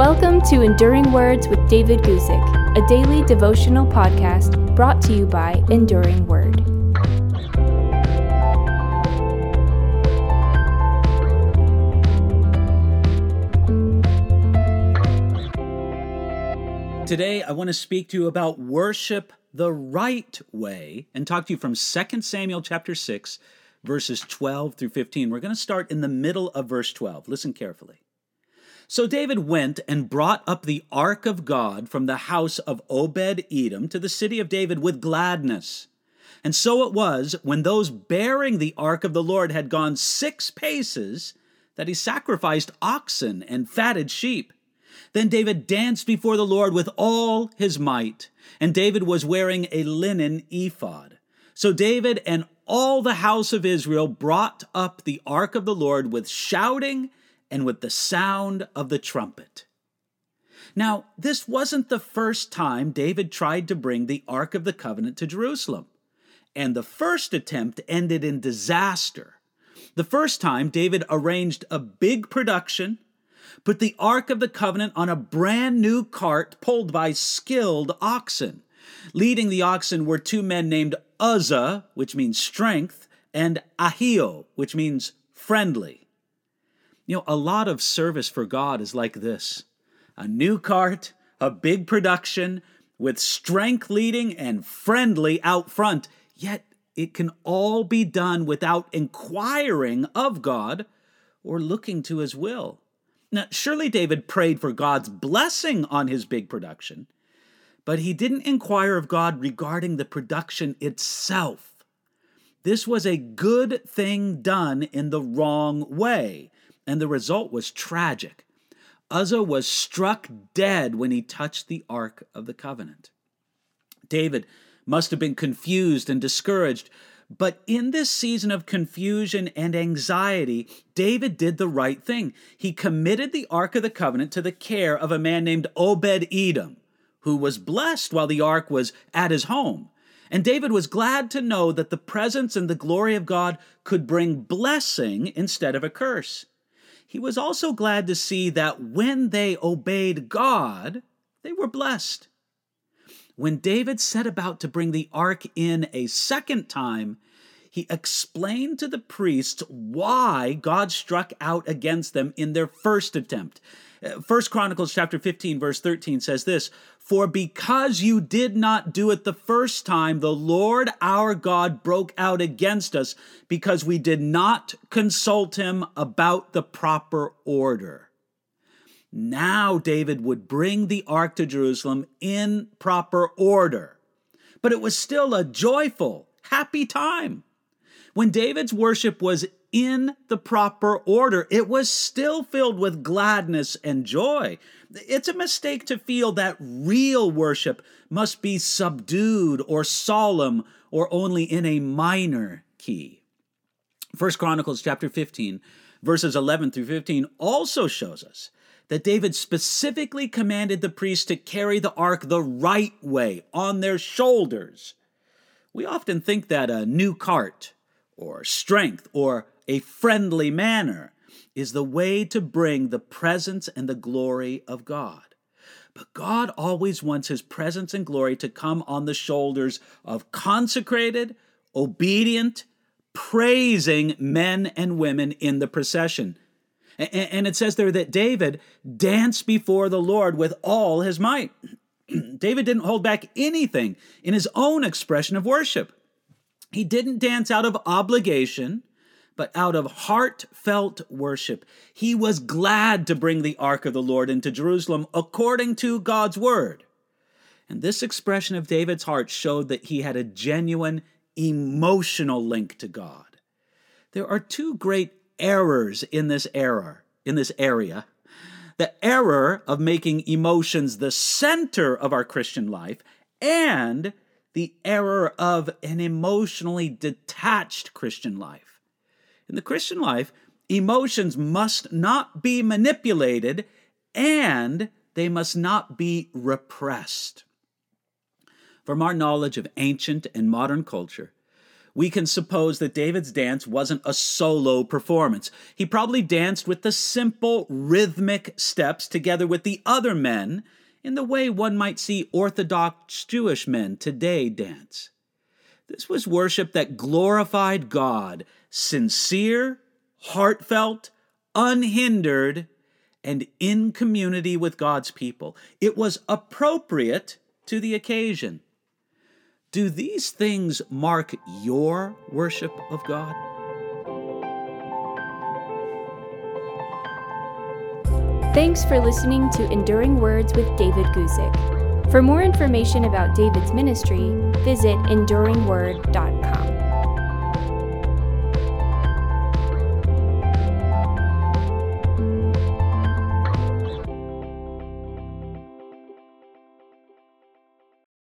Welcome to Enduring Words with David Guzik, a daily devotional podcast brought to you by Enduring Word. Today, I want to speak to you about worship the right way and talk to you from 2 Samuel chapter 6, verses 12 through 15. We're going to start in the middle of verse 12. Listen carefully. So David went and brought up the ark of God from the house of Obed-Edom to the city of David with gladness. And so it was, when those bearing the ark of the Lord had gone 6 paces, that he sacrificed oxen and fatted sheep. Then David danced before the Lord with all his might, and David was wearing a linen ephod. So David and all the house of Israel brought up the ark of the Lord with shouting and with the sound of the trumpet. Now, this wasn't the first time David tried to bring the Ark of the Covenant to Jerusalem, and the first attempt ended in disaster. The first time, David arranged a big production, put the Ark of the Covenant on a brand new cart pulled by skilled oxen. Leading the oxen were 2 men named Uzzah, which means strength, and Ahio, which means friendly. You know, a lot of service for God is like this. A new cart, a big production, with strength leading and friendly out front. Yet it can all be done without inquiring of God or looking to his will. Now, surely David prayed for God's blessing on his big production, but he didn't inquire of God regarding the production itself. This was a good thing done in the wrong way, and the result was tragic. Uzzah was struck dead when he touched the Ark of the Covenant. David must have been confused and discouraged, but in this season of confusion and anxiety, David did the right thing. He committed the Ark of the Covenant to the care of a man named Obed-Edom, who was blessed while the Ark was at his home. And David was glad to know that the presence and the glory of God could bring blessing instead of a curse. He was also glad to see that when they obeyed God, they were blessed. When David set about to bring the ark in a second time, he explained to the priests why God struck out against them in their first attempt. 1 Chronicles chapter 15, verse 13 says this, "For because you did not do it the first time, the Lord our God broke out against us because we did not consult him about the proper order." Now David would bring the ark to Jerusalem in proper order. But it was still a joyful, happy time. When David's worship was in the proper order, it was still filled with gladness and joy. It's a mistake to feel that real worship must be subdued or solemn or only in a minor key. 1 Chronicles chapter 15, verses 11 through 15 also shows us that David specifically commanded the priests to carry the ark the right way, on their shoulders. We often think that a new cart, or strength, or a friendly manner is the way to bring the presence and the glory of God. But God always wants his presence and glory to come on the shoulders of consecrated, obedient, praising men and women in the procession. And it says there that David danced before the Lord with all his might. David didn't hold back anything in his own expression of worship. He didn't dance out of obligation, but out of heartfelt worship. He was glad to bring the ark of the Lord into Jerusalem according to God's word. And this expression of David's heart showed that he had a genuine emotional link to God. There are 2 great errors in this area. The error of making emotions the center of our Christian life, and the error of an emotionally detached Christian life. In the Christian life, emotions must not be manipulated, and they must not be repressed. From our knowledge of ancient and modern culture, we can suppose that David's dance wasn't a solo performance. He probably danced with the simple rhythmic steps together with the other men in the way one might see Orthodox Jewish men today dance. This was worship that glorified God, sincere, heartfelt, unhindered, and in community with God's people. It was appropriate to the occasion. Do these things mark your worship of God? Thanks for listening to Enduring Words with David Guzik. For more information about David's ministry, visit enduringword.com.